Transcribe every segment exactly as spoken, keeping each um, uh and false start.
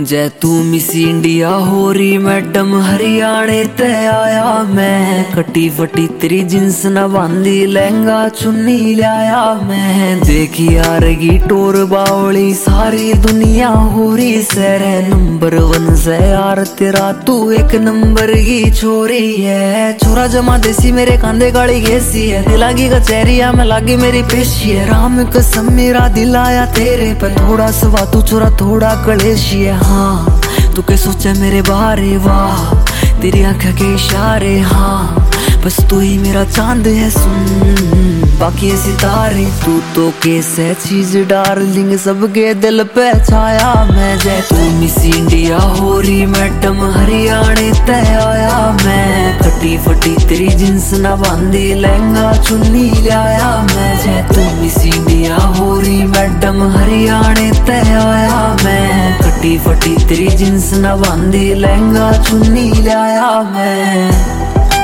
जय तू miss India हो रही मैडम हरियाणे ते आया मैं। कटी फटी तेरी जींस न बांधी लहंगा चुन्नी लाया मैं। देखी यारगी टोर बावली सारी दुनिया हो रही सैर। नंबर वन से यार तेरा तू एक नंबर की छोरी है। छोरा जमा देसी मेरे कांधे गाड़ी गेसी है। दिलागी कचहरिया में लागी मेरी पेशी है। राम कसम मेरा दिल आया तेरे पर थोड़ा सवा तू छोरा थोड़ा कलेशी है। हाँ तू के सोचे मेरे बारे वाह तेरी आंखें के इशारे। हाँ बस तू ही मेरा चांद है सुन बाकी सितारे। तू तो कैसे चीज डार्लिंग सबके दिल पे छाया मैं। जय तू मिस इंडिया हो रही मैडम हरियाणे ते आया मैं। फटी फटी तेरी जींस न बांधी लहंगा चुन्नी लाया मैं। जय तू मिस इंडिया हो रही मैडम हरियाणे ते आया मैं। फटी फटी तेरी जींस न बांधी लहंगा चुन्नी लाया मैं।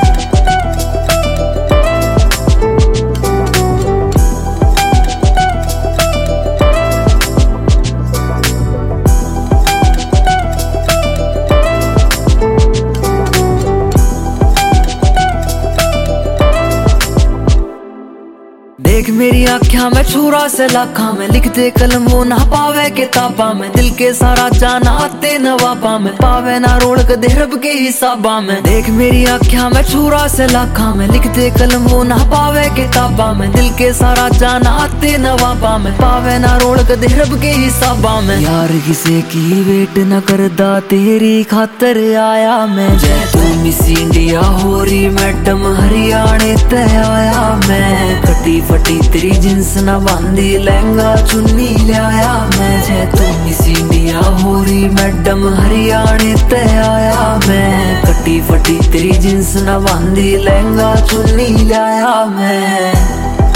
देख मेरी आँखियां में छुरा से लाखा में लिखते कलम वो ना पावे किताबा में। दिल के सारा जाना आते नवाबा में पावे ना रोड़ के देहरब के हिसाबा में। देख मेरी आँखियां में छुरा से लाखा में लिखते कलम वो ना पावे किताबा में। दिल के सारा जाना आते नवाबा में पावे ना रोड़ के देहरब के हिसाबा में। यार किसे की वेट न करदा तेरी खातर आया मैं। जय तू मिस इंडिया हो रही मैडम हरियाणे ते आया मैं। फटी फटी तेरी जींस न बांधी लहंगा चुन्नी लाया मैं। जय तू मिस इंडिया हो रही मैडम हरियाणे ते आया मैं। फटी फटी तेरी जींस न बांधी लहंगा चुन्नी लाया मैं।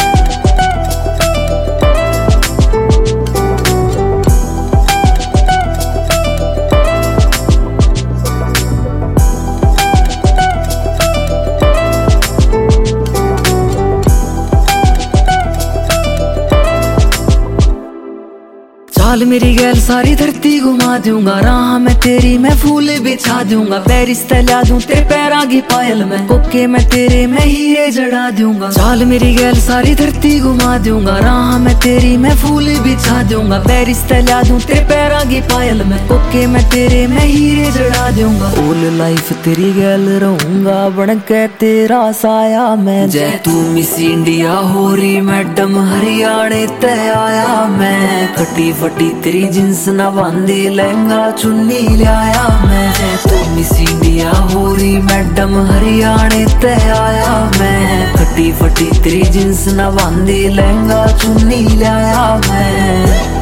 चाल मेरी गैल सारी धरती घुमा दूंगा। राह में तेरी मैं फूल बिछा दूंगा। पेरिस तला दूं तेरे पैरा की पायल में कोके मैं तेरे में हीरे जड़ा दूंगा। चाल मेरी गैल सारी धरती घुमा दूंगा। राह में तेरी मैं फूल बिछा दूंगा। पेरिस तला दूं तेरे पैरा की पायल में कोके मैं तेरे में हीरे जड़ा दूंगा। ऑल लाइफ तेरी गैल रहूंगा बन के तेरा साया मैं। जय तू मिस इंडिया हो रही मैडम हरियाणे ते आया मैं। फटी फटी तेरी जींस न बांधी लहंगा चुन्नी लाया मैं। जय तू मिस इंडिया हो रही मैडम हरियाणे ते आया मैं। फटी फटी तेरी जींस न बांधी लहंगा चुन्नी लाया मैं।